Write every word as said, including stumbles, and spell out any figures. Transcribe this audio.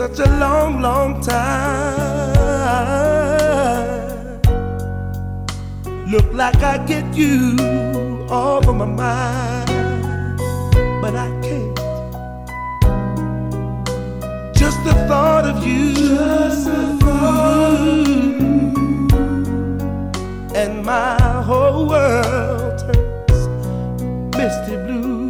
such a long, long time. Look like I get you all on my mind, but I can't. Just the thought of you, just the thought, and my whole world turns misty blue.